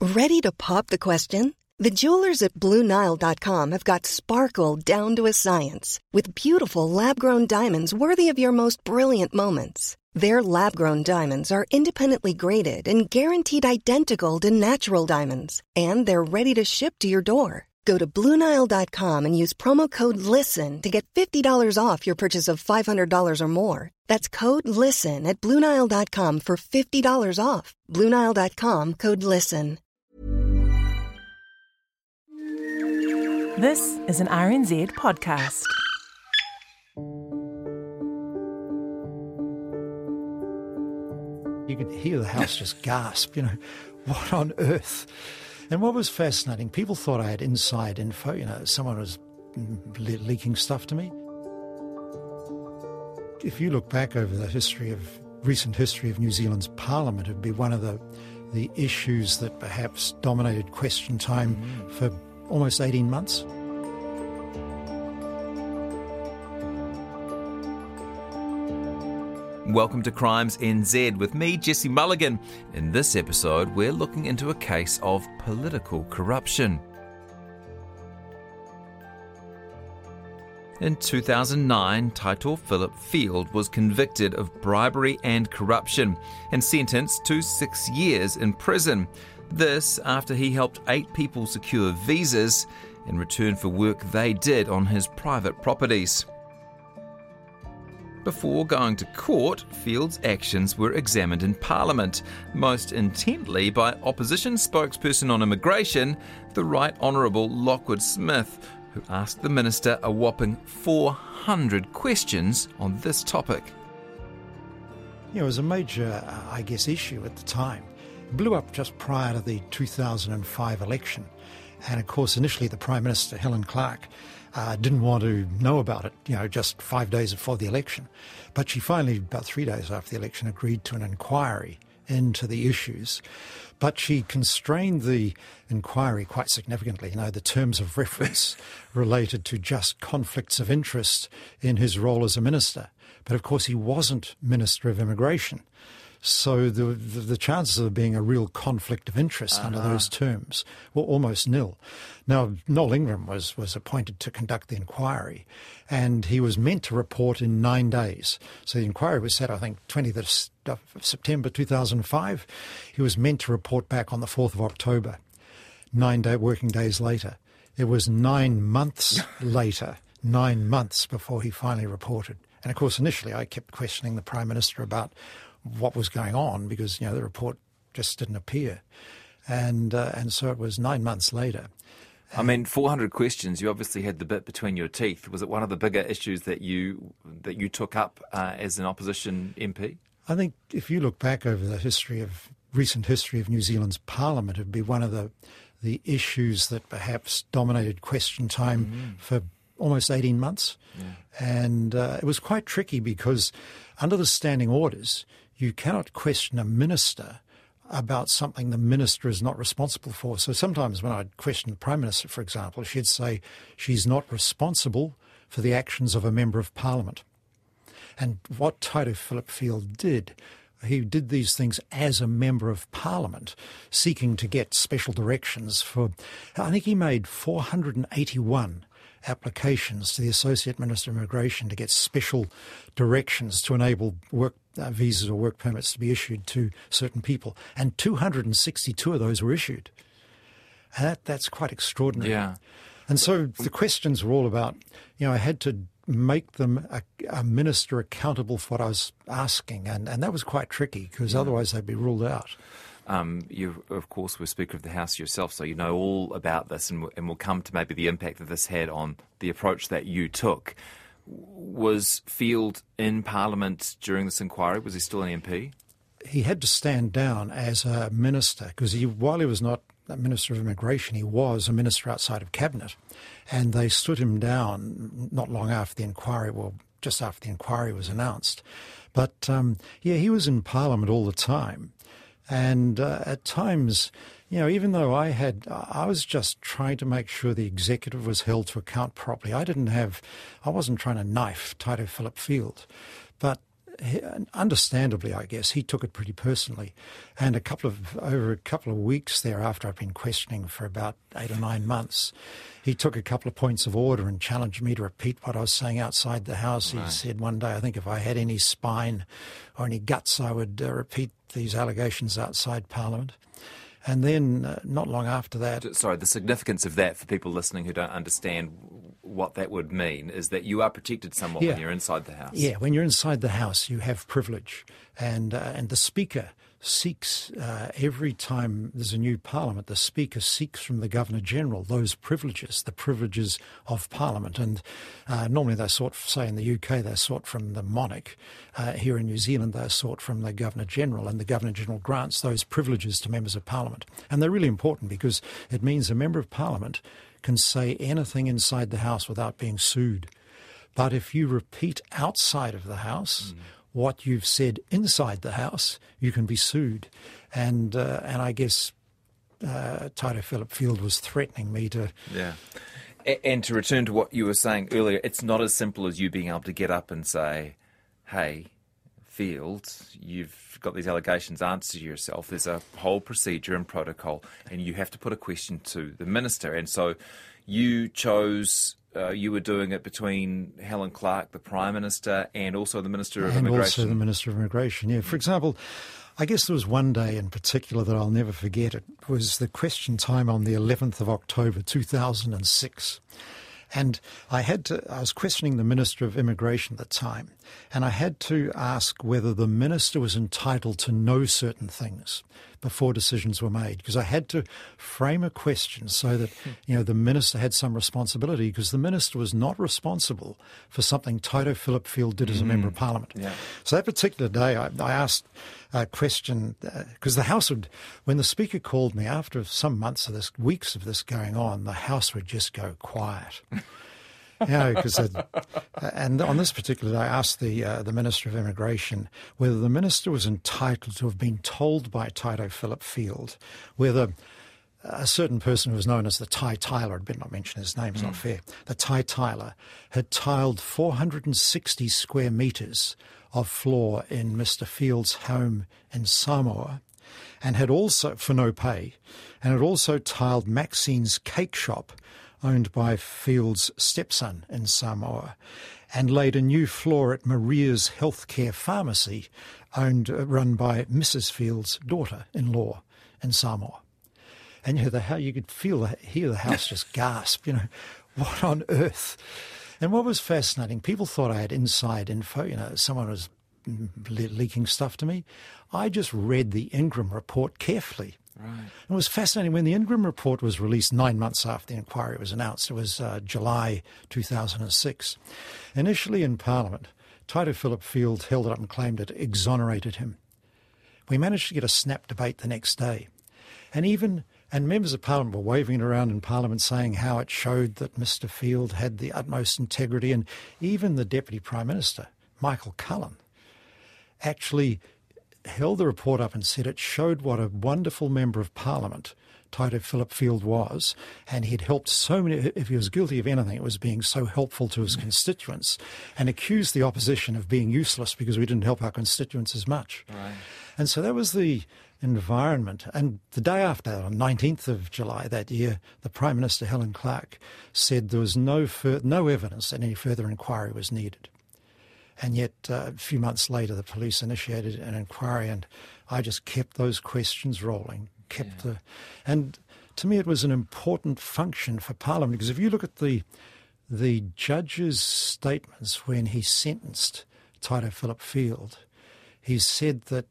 Ready to pop the question? The jewelers at BlueNile.com have got sparkle down to a science with beautiful lab-grown diamonds worthy of your most brilliant moments. Their lab-grown diamonds are independently graded and guaranteed identical to natural diamonds, and they're ready to ship to your door. Go to BlueNile.com and use promo code LISTEN to get $50 off your purchase of $500 or more. That's code LISTEN at BlueNile.com for $50 off. BlueNile.com, code LISTEN. This is an RNZ podcast. You could hear the house just gasp, what on earth? And what was fascinating, people thought I had inside info, someone was leaking stuff to me. If you look back over the recent history of New Zealand's parliament, it would be one of the issues that perhaps dominated question time for almost 18 months. Welcome to Crimes NZ with me, Jesse Mulligan. In this episode, we're looking into a case of political corruption. In 2009, Taito Philip Field was convicted of bribery and corruption and sentenced to 6 years in prison. This after he helped 8 people secure visas in return for work they did on his private properties. Before going to court, Field's actions were examined in Parliament, most intently by opposition spokesperson on immigration, the Right Honourable Lockwood Smith, who asked the minister a whopping 400 questions on this topic. It was a major, issue at the time. It blew up just prior to the 2005 election. And of course, initially the Prime Minister, Helen Clark, didn't want to know about it, just 5 days before the election. But she finally, about 3 days after the election, agreed to an inquiry into the issues. But she constrained the inquiry quite significantly. The terms of reference related to just conflicts of interest in his role as a minister. But of course, he wasn't Minister of Immigration. So the chances of being a real conflict of interest under those terms were almost nil. Now, Noel Ingram was appointed to conduct the inquiry, and he was meant to report in 9 days. So the inquiry was set, 20th of September 2005. He was meant to report back on the 4th of October, 9 working days later. It was 9 months later, 9 months before he finally reported. And of course, initially I kept questioning the Prime Minister about what was going on because, the report just didn't appear. And so it was 9 months later. 400 questions, you obviously had the bit between your teeth. Was it one of the bigger issues that you took up as an opposition MP? I think if you look back over the recent history of New Zealand's parliament, it would be one of the issues that perhaps dominated question time for almost 18 months. Yeah. And it was quite tricky because under the standing orders, you cannot question a minister about something the minister is not responsible for. So sometimes when I'd question the Prime Minister, for example, she'd say she's not responsible for the actions of a member of Parliament. And what Taito Philip Field did, he did these things as a member of Parliament, seeking to get special directions for, I think he made 481 applications to the Associate Minister of Immigration to get special directions to enable work visas or work permits to be issued to certain people. And 262 of those were issued. And that's quite extraordinary. Yeah. And so the questions were all about, I had to make them a minister accountable for what I was asking. And that was quite tricky because otherwise they'd be ruled out. You, of course, were Speaker of the House yourself, so you know all about this, and we'll come to maybe the impact that this had on the approach that you took. Was Field in Parliament during this inquiry? Was he still an MP? He had to stand down as a minister because while he was not a Minister of Immigration, he was a minister outside of Cabinet. And they stood him down not long after the inquiry, just after the inquiry was announced. But, he was in Parliament all the time. And at times, even though I was just trying to make sure the executive was held to account properly. I wasn't trying to knife Taito Philip Field. But understandably, I guess, he took it pretty personally. And over a couple of weeks thereafter, I'd been questioning for about 8 or 9 months. He took a couple of points of order and challenged me to repeat what I was saying outside the House. He said one day, I think if I had any spine or any guts, I would repeat these allegations outside Parliament. And then not long after that... Sorry, the significance of that for people listening who don't understand what that would mean is that you are protected somewhat when you're inside the House. Yeah, when you're inside the House, you have privilege. And the Speaker seeks, every time there's a new Parliament, the Speaker seeks from the Governor-General those privileges, the privileges of Parliament. And normally they're sought, say in the UK, they're sought from the monarch. Here in New Zealand, they're sought from the Governor-General, and the Governor-General grants those privileges to members of Parliament. And they're really important because it means a member of Parliament can say anything inside the House without being sued. But if you repeat outside of the House what you've said inside the House, you can be sued. And I guess Taito Philip Field was threatening me to... Yeah. And to return to what you were saying earlier, it's not as simple as you being able to get up and say, hey, Field, you've got these allegations, answer yourself. There's a whole procedure and protocol, and you have to put a question to the Minister. And so you chose, you were doing it between Helen Clark, the Prime Minister, and also the Minister of Immigration. And also the Minister of Immigration, yeah. For example, I guess there was one day in particular that I'll never forget. It was the question time on the 11th of October 2006. And I was questioning the Minister of Immigration at the time, and I had to ask whether the Minister was entitled to know certain things before decisions were made, because I had to frame a question so that, the Minister had some responsibility, because the Minister was not responsible for something Taito Philip Field did as a Member of Parliament. Yeah. So that particular day, I asked a question, because the House would, when the Speaker called me, after some months of this, weeks of this going on, the House would just go quiet. And on this particular day, I asked the Minister of Immigration whether the Minister was entitled to have been told by Taito Philip Field whether a certain person who was known as the Ty Tyler, I'd better not mention his name, it's not fair, the Ty Tyler had tiled 460 square metres of floor in Mr. Field's home in Samoa, and had also, for no pay, and had also tiled Maxine's cake shop, owned by Field's stepson in Samoa, and laid a new floor at Maria's Healthcare Pharmacy, run by Mrs. Field's daughter-in-law in Samoa. And you could hear the House just gasp, what on earth? And what was fascinating, people thought I had inside info, someone was leaking stuff to me. I just read the Ingram report carefully. Right. It was fascinating. When the Ingram report was released 9 months after the inquiry was announced, it was July 2006. Initially in Parliament, Taito Philip Field held it up and claimed it exonerated him. We managed to get a snap debate the next day. And members of Parliament were waving it around in Parliament saying how it showed that Mr. Field had the utmost integrity, and even the Deputy Prime Minister, Michael Cullen, actually held the report up and said it showed what a wonderful Member of Parliament Taito Philip Field was, and he'd helped so many. If he was guilty of anything, it was being so helpful to his constituents, and accused the opposition of being useless because we didn't help our constituents as much. Right. And so that was the environment. And the day after, on 19th of July that year, the Prime Minister, Helen Clark, said there was no evidence that any further inquiry was needed. And yet, a few months later, the police initiated an inquiry, and I just kept those questions rolling. And to me, it was an important function for Parliament, because if you look at the judge's statements when he sentenced Taito Philip Field, he said that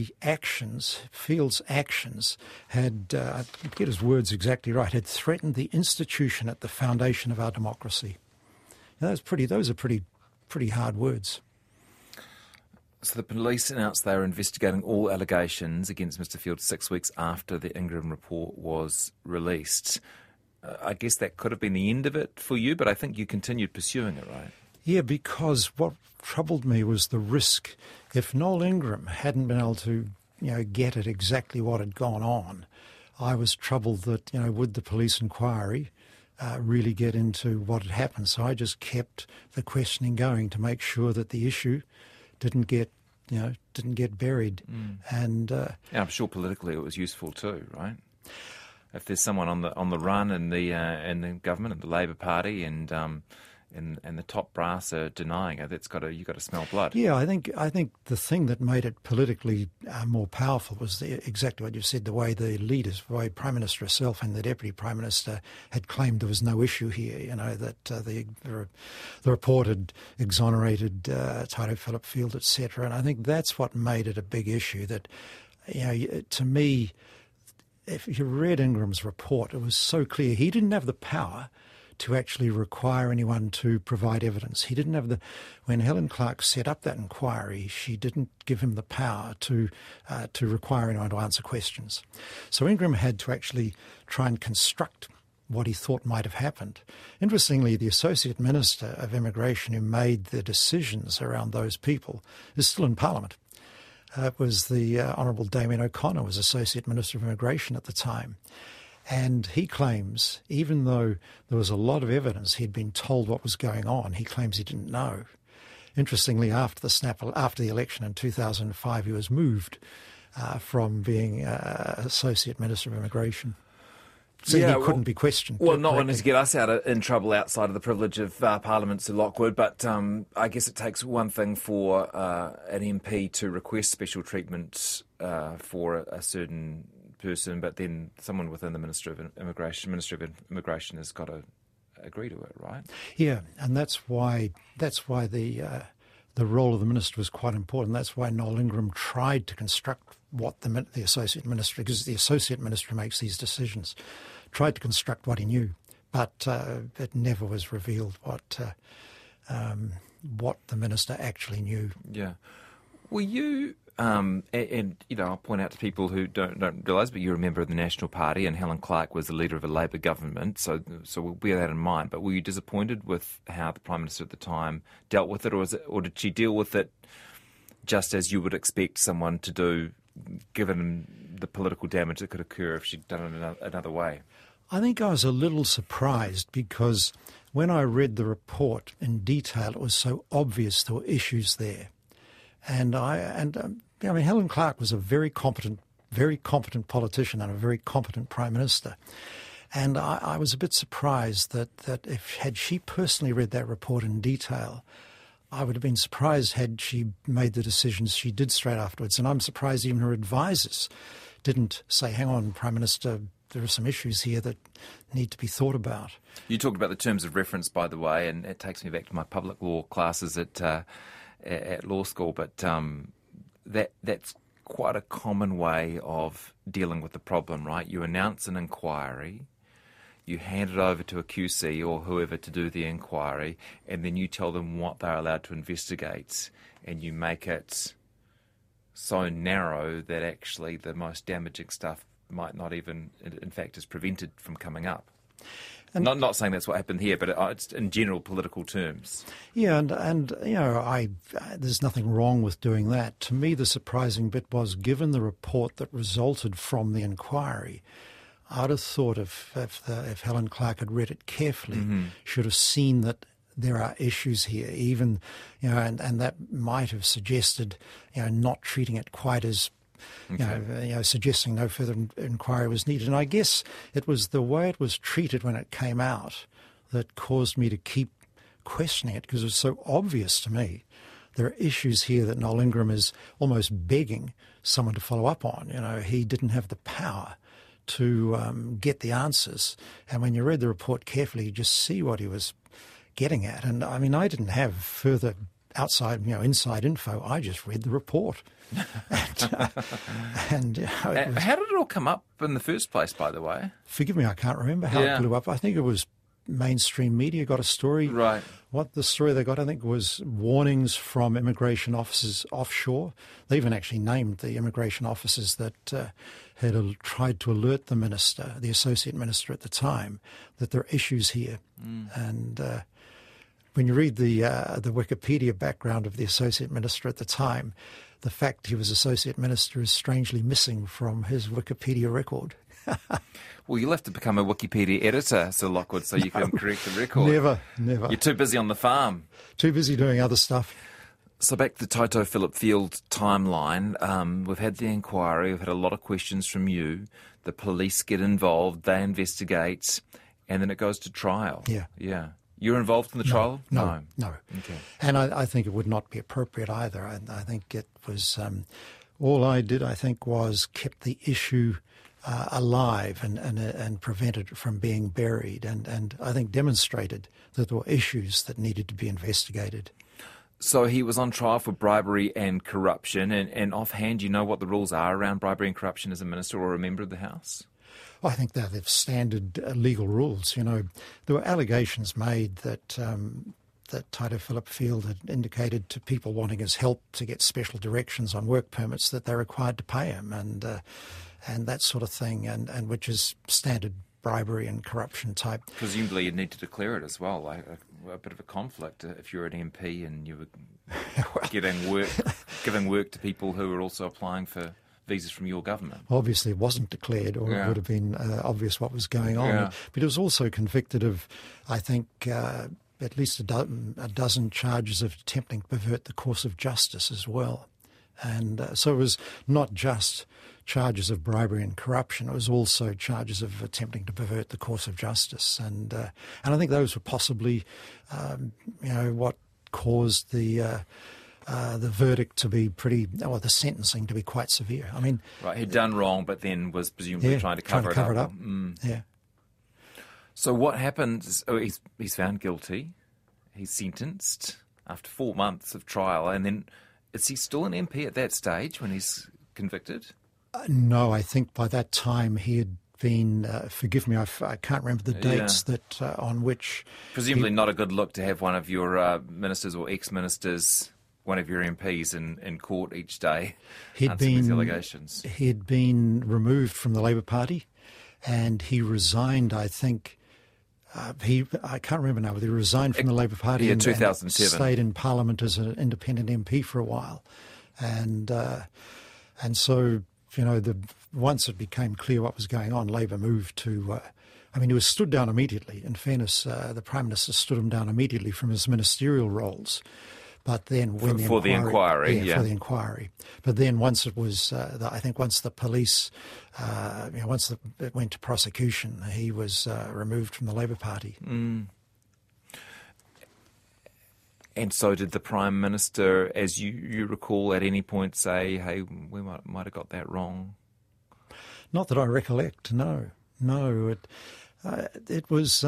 Field's actions had, I get his words exactly right, had threatened the institution at the foundation of our democracy. Now, those are pretty hard words. So the police announced they were investigating all allegations against Mr. Field 6 weeks after the Ingram report was released. I guess that could have been the end of it for you, but I think you continued pursuing it, right? Yeah, because what troubled me was the risk. If Noel Ingram hadn't been able to, get at exactly what had gone on, I was troubled that, would the police inquiry really get into what had happened. So I just kept the questioning going to make sure that the issue didn't get buried. And I'm sure politically it was useful too, right? If there's someone on the run in the government, in the Labour Party, and the top brass are denying it, you've got to smell blood. Yeah, I think the thing that made it politically more powerful was exactly what you said. The way the leaders, the way Prime Minister herself and the Deputy Prime Minister had claimed there was no issue here. You know, that the report had exonerated Taito Philip Field, etc. And I think that's what made it a big issue. That, you know, to me, if you read Ingram's report, it was so clear he didn't have the power to actually require anyone to provide evidence. He didn't have when Helen Clark set up that inquiry, she didn't give him the power to require anyone to answer questions. So Ingram had to actually try and construct what he thought might have happened. Interestingly, the Associate Minister of Immigration who made the decisions around those people is still in Parliament. It was the Honourable Damien O'Connor, was Associate Minister of Immigration at the time. And he claims, even though there was a lot of evidence, he'd been told what was going on, he claims he didn't know. Interestingly, after the election in 2005, he was moved from being Associate Minister of Immigration. So he couldn't be questioned. Well, not wanting to get us in trouble outside of the privilege of Parliament, Sir Lockwood, but I guess it takes one thing for an MP to request special treatment for a certain person, but then someone within the Ministry of Immigration has got to agree to it, right? Yeah, and that's why the role of the minister was quite important. That's why Noel Ingram tried to construct what the Associate Minister, because the Associate Minister makes these decisions, tried to construct what he knew, but it never was revealed what the minister actually knew. Yeah. Were you, and you know, I'll point out to people who don't realise, but you're a member of the National Party, and Helen Clark was the leader of a Labour government, so we'll bear that in mind. But were you disappointed with how the Prime Minister at the time dealt with it, or did she deal with it just as you would expect someone to do, given the political damage that could occur if she'd done it another way? I think I was a little surprised because when I read the report in detail, it was so obvious there were issues there. And I mean, Helen Clark was a very competent politician and a very competent Prime Minister. And I was a bit surprised that had she personally read that report in detail, I would have been surprised had she made the decisions she did straight afterwards. And I'm surprised even her advisers didn't say, hang on, Prime Minister, there are some issues here that need to be thought about. You talked about the terms of reference, by the way, and it takes me back to my public law classes at law school, but that's quite a common way of dealing with the problem, right? You announce an inquiry, you hand it over to a QC or whoever to do the inquiry, and then you tell them what they're allowed to investigate, and you make it so narrow that actually the most damaging stuff might not even, in fact, is prevented from coming up. And not saying that's what happened here, but it's in general political terms. Yeah, and you know, there's nothing wrong with doing that. To me, the surprising bit was, given the report that resulted from the inquiry, I'd have thought if Helen Clark had read it carefully, should have seen that there are issues here, even, you know, and that might have suggested, you know, not treating it quite as, suggesting no further inquiry was needed. And I guess it was the way it was treated when it came out that caused me to keep questioning it, because it was so obvious to me. There are issues here that Noel Ingram is almost begging someone to follow up on. You know, he didn't have the power to get the answers. And when you read the report carefully, you just see what he was getting at. And I mean, I didn't have further inside info. I just read the report. How did it all come up in the first place, by the way? Forgive me, I can't remember how it blew up. I think it was mainstream media got a story. Right. What the story they got, I think, was warnings from immigration officers offshore. They even actually named the immigration officers that had tried to alert the minister, the associate minister at the time, that there are issues here. And when you read the Wikipedia background of the associate minister at the time, the fact he was associate minister is strangely missing from his Wikipedia record. Well, you'll have to become a Wikipedia editor, Sir Lockwood, so you can correct the record. Never. You're too busy on the farm. Too busy doing other stuff. So back to the Taito Philip Field timeline. We've had the inquiry. We've had a lot of questions from you. The police get involved. They investigate. And then it goes to trial. Yeah. You're involved in the trial? No. Okay. And I think it would not be appropriate either. I think it was... all I did, I think, was kept the issue alive and prevented it from being buried, and I think demonstrated that there were issues that needed to be investigated. So he was on trial for bribery and corruption, and offhand, do you know what the rules are around bribery and corruption as a minister or a member of the House? Well, I think they're standard legal rules. You know, there were allegations made that Taito Philip Field had indicated to people wanting his help to get special directions on work permits that they're required to pay him, and that sort of thing, and which is standard bribery and corruption type. Presumably you'd need to declare it as well, like a bit of a conflict if you're an MP and you were giving work to people who were also applying for visas from your government. Obviously it wasn't declared, or it would have been obvious what was going on. But he was also convicted of, I think, at least a dozen charges of attempting to pervert the course of justice as well. And so it was not just charges of bribery and corruption, it was also charges of attempting to pervert the course of justice. And I think those were possibly, what caused the verdict to be the sentencing to be quite severe. I mean, right, he'd done wrong, but then was presumably trying to cover it up. Yeah. So what happens? Oh, he's found guilty. He's sentenced after 4 months of trial, and then is he still an MP at that stage when he's convicted? No, I think by that time he had been. Forgive me, I can't remember the dates that on which. Presumably, not a good look to have one of your ministers or ex-ministers, one of your MPs in court each day. He'd been allegations. He'd been removed from the Labour Party, and he resigned. I think. I can't remember now, but he resigned from the Labour Party in 2007. And stayed in Parliament as an independent MP for a while, and so once it became clear what was going on, Labour moved to. He was stood down immediately. In fairness, the Prime Minister stood him down immediately from his ministerial roles. But then when for the inquiry. But then once it was, I think once the police, it went to prosecution, he was removed from the Labour Party. Mm. And so did the Prime Minister, as you recall, at any point say, hey, we might have got that wrong? Not that I recollect, no. It was...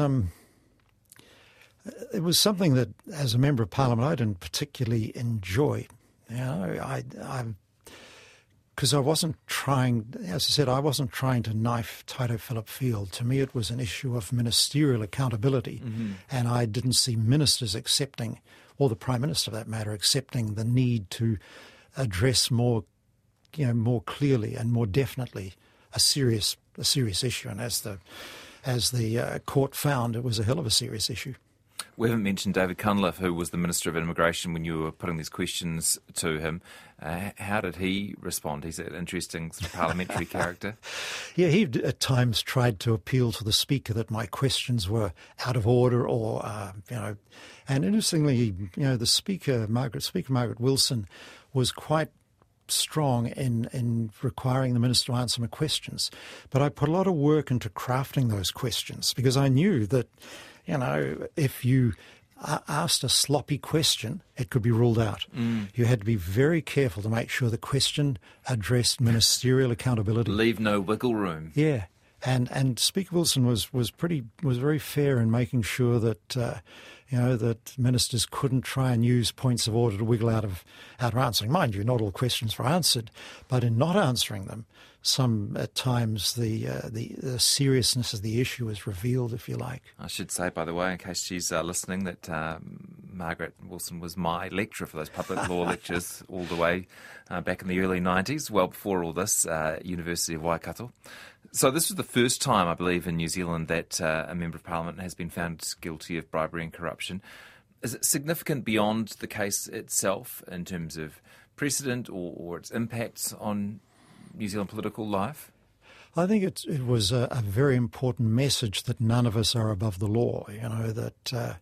It was something that, as a Member of Parliament, I didn't particularly enjoy. Because I wasn't trying, as I said, I wasn't trying to knife Taito Philip Field. To me, it was an issue of ministerial accountability, and I didn't see ministers accepting, or the Prime Minister for that matter, accepting the need to address more clearly and more definitely a serious issue. And as the court found, it was a hell of a serious issue. We haven't mentioned David Cunliffe, who was the Minister of Immigration when you were putting these questions to him. How did he respond? He's an interesting sort of parliamentary character. Yeah, he at times tried to appeal to the Speaker that my questions were out of order or, And interestingly, the Speaker Margaret Wilson, was quite strong in requiring the Minister to answer my questions. But I put a lot of work into crafting those questions because I knew that, if you asked a sloppy question, it could be ruled out. You had to be very careful to make sure the question addressed ministerial accountability. Leave no wiggle room. Yeah. And Speaker Wilson was very fair in making sure that that ministers couldn't try and use points of order to wiggle out of answering. Mind you, not all questions were answered, but in not answering them, at times the seriousness of the issue is revealed, if you like. I should say, by the way, in case she's listening, that Margaret Wilson was my lecturer for those public law lectures all the way back in the early 90s, well before all this, University of Waikato. So this was the first time, I believe, in New Zealand that a Member of Parliament has been found guilty of bribery and corruption. Is it significant beyond the case itself in terms of precedent or its impacts on New Zealand political life? I think it was a very important message that none of us are above the law, that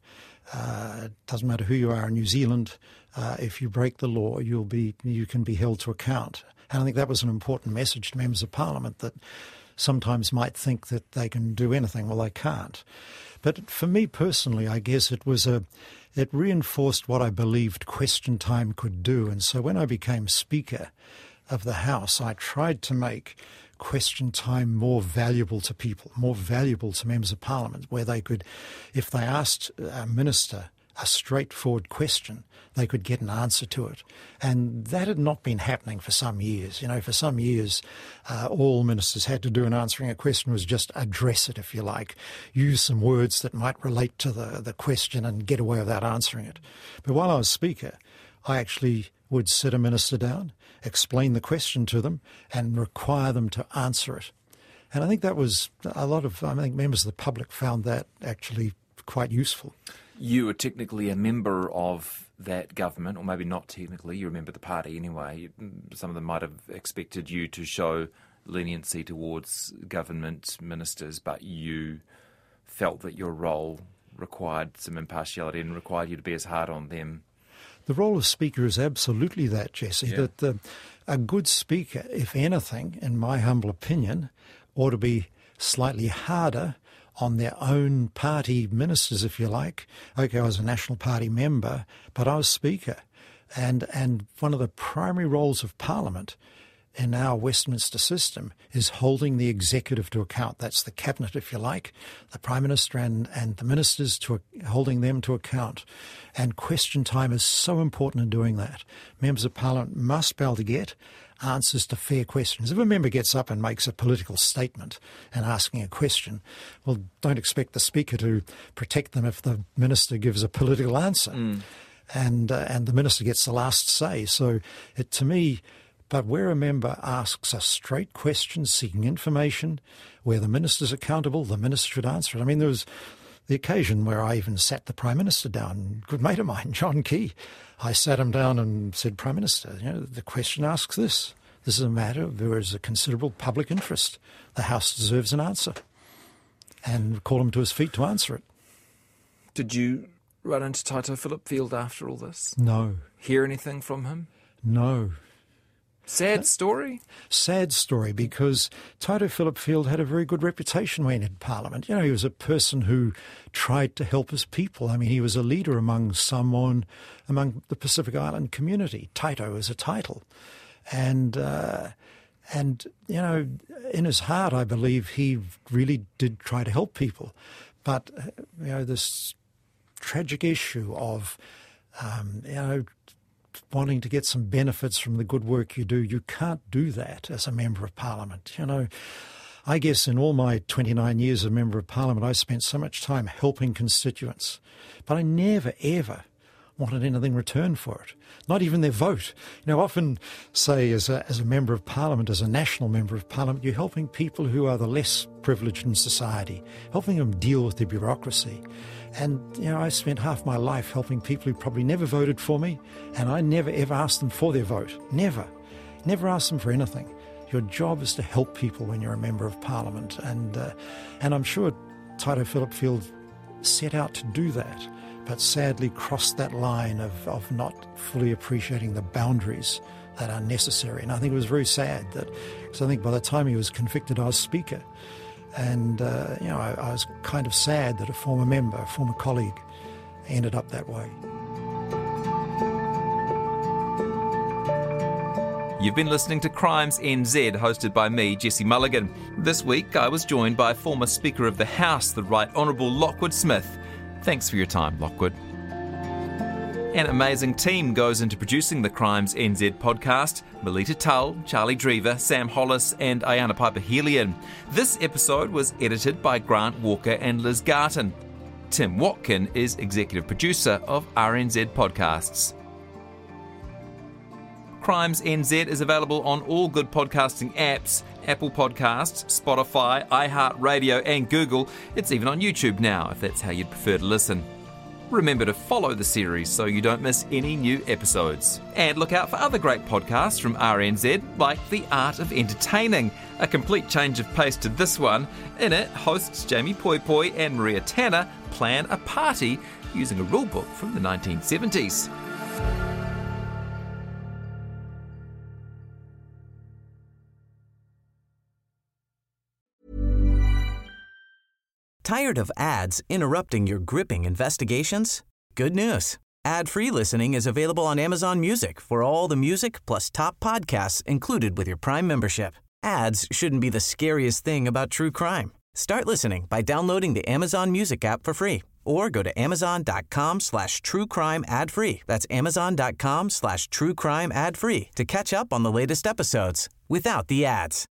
It doesn't matter who you are in New Zealand. If you break the law, you can be held to account. And I think that was an important message to members of Parliament, that sometimes might think that they can do anything. Well, they can't. But for me personally, I guess it reinforced what I believed question time could do. And so when I became Speaker of the House, I tried to make question time more valuable to people, more valuable to members of Parliament, where they could, if they asked a minister a straightforward question, they could get an answer to it. And that had not been happening for some years. For some years, all ministers had to do in answering a question was just address it, if you like, use some words that might relate to the question and get away without answering it. But while I was Speaker, I actually would sit a minister down, explain the question to them, and require them to answer it. And I think that was I think members of the public found that actually quite useful. You were technically a member of that government, or maybe not technically, you remember the party anyway. Some of them might have expected you to show leniency towards government ministers, but you felt that your role required some impartiality and required you to be as hard on them. The role of Speaker is absolutely that, Jesse, Yeah. that a good Speaker, if anything, in my humble opinion, ought to be slightly harder on their own party ministers, if you like. Okay, I was a National Party member, but I was Speaker. And one of the primary roles of Parliament in our Westminster system is holding the executive to account. That's the cabinet, if you like, the Prime Minister and the ministers, holding them to account. And question time is so important in doing that. Members of Parliament must be able to get answers to fair questions. If a member gets up and makes a political statement and asking a question, well, don't expect the Speaker to protect them if the minister gives a political answer. And the minister gets the last say. So to me, but where a member asks a straight question seeking information, where the minister's accountable, the minister should answer it. I mean, there was the occasion where I even sat the Prime Minister down, a good mate of mine, John Key. I sat him down and said, Prime Minister, the question asks this. This is a matter where there is a considerable public interest. The House deserves an answer. And call him to his feet to answer it. Did you run into Taito Philip Field after all this? No. Hear anything from him? No. Sad story? Sad story, because Taito Philip Field had a very good reputation when he entered Parliament. He was a person who tried to help his people. I mean, he was a leader among Samoan, among the Pacific Island community. Taito is a title. And in his heart, I believe he really did try to help people. But, this tragic issue of, wanting to get some benefits from the good work you do, you can't do that as a Member of Parliament. I guess in all my 29 years as a Member of Parliament, I spent so much time helping constituents, but I never, ever wanted anything returned for it, not even their vote. Often say as a Member of Parliament, as a national Member of Parliament, you're helping people who are the less privileged in society, helping them deal with the bureaucracy. And, I spent half my life helping people who probably never voted for me, and I never, ever asked them for their vote. Never. Never asked them for anything. Your job is to help people when you're a Member of Parliament. And I'm sure Taito Philip Field set out to do that, but sadly crossed that line of not fully appreciating the boundaries that are necessary. And I think it was very sad because I think by the time he was convicted, I was Speaker. And, I was kind of sad that a former member, a former colleague, ended up that way. You've been listening to Crimes NZ, hosted by me, Jesse Mulligan. This week, I was joined by former Speaker of the House, the Right Honourable Lockwood Smith. Thanks for your time, Lockwood. An amazing team goes into producing the Crimes NZ podcast. Melita Tull, Charlie Drever, Sam Hollis and Ayana Piper-Helian. This episode was edited by Grant Walker and Liz Garton. Tim Watkin is executive producer of RNZ Podcasts. Crimes NZ is available on all good podcasting apps, Apple Podcasts, Spotify, iHeartRadio and Google. It's even on YouTube now, if that's how you'd prefer to listen. Remember to follow the series so you don't miss any new episodes. And look out for other great podcasts from RNZ, like The Art of Entertaining, a complete change of pace to this one. In it, hosts Jamie Poi Poi and Maria Tanner plan a party using a rulebook from the 1970s. Tired of ads interrupting your gripping investigations? Good news. Ad-free listening is available on Amazon Music for all the music plus top podcasts included with your Prime membership. Ads shouldn't be the scariest thing about true crime. Start listening by downloading the Amazon Music app for free or go to amazon.com/truecrime ad-free. That's amazon.com/truecrime ad-free to catch up on the latest episodes without the ads.